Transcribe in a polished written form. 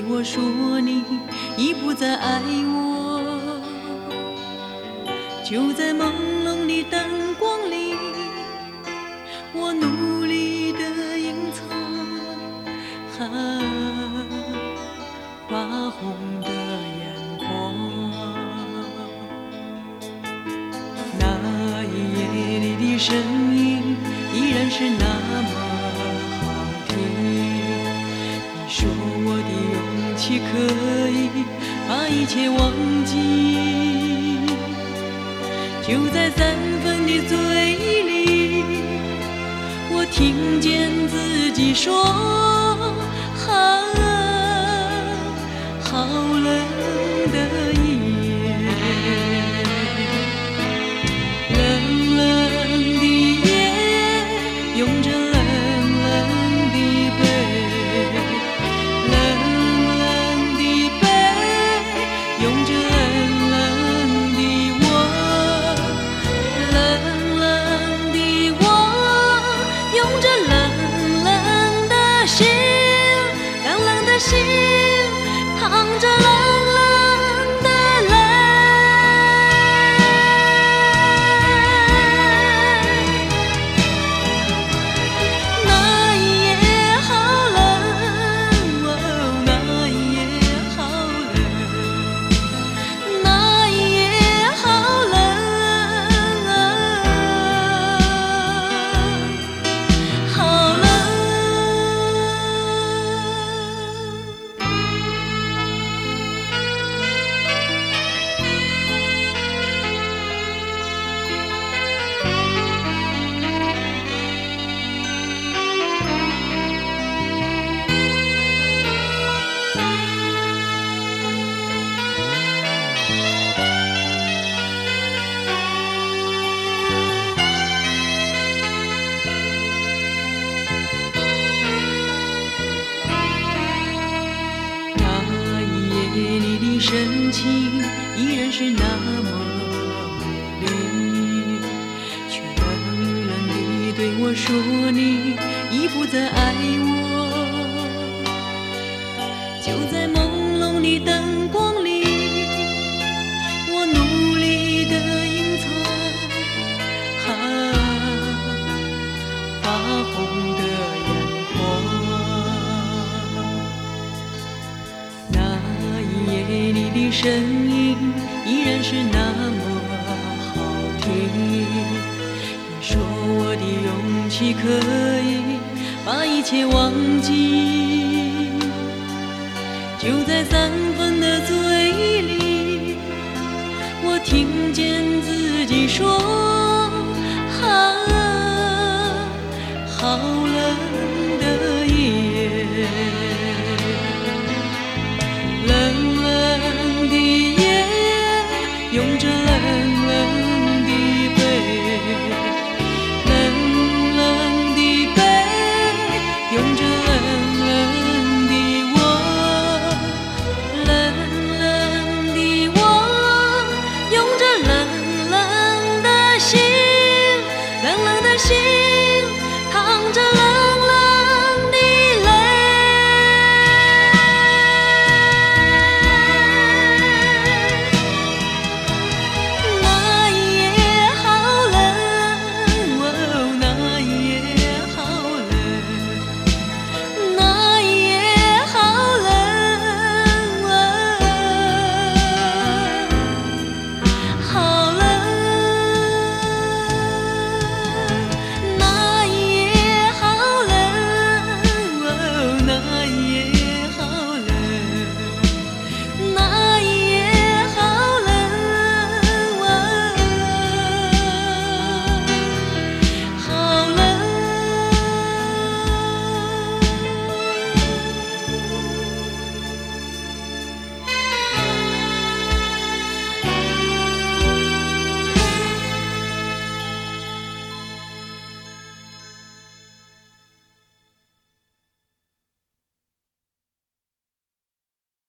我说你已不再爱我，就在朦胧的灯光里，我努力地隐藏发红的眼眶。那一夜里的声音依然是那么好听，你说我的勇气可以把一切忘记，就在3分的醉里，我听见自己说好冷的夜，冷冷的夜，拥着冷冷的背，冷冷的背，拥着冷冷的我，冷冷的我，拥着冷冷的心，冷冷的心，淌着冷冷的泪。那一夜好冷，那一夜好冷，那一夜好冷，好冷。那一夜里的深情依然是那么美丽，却冷冷地对我说你已不再爱我，就在朦胧的灯光里，我努力地隐藏发红的眼眶。那一夜里的声音依然是那么好听，你说我的勇气可以把一切忘记，就在3分的醉里，我听见自己说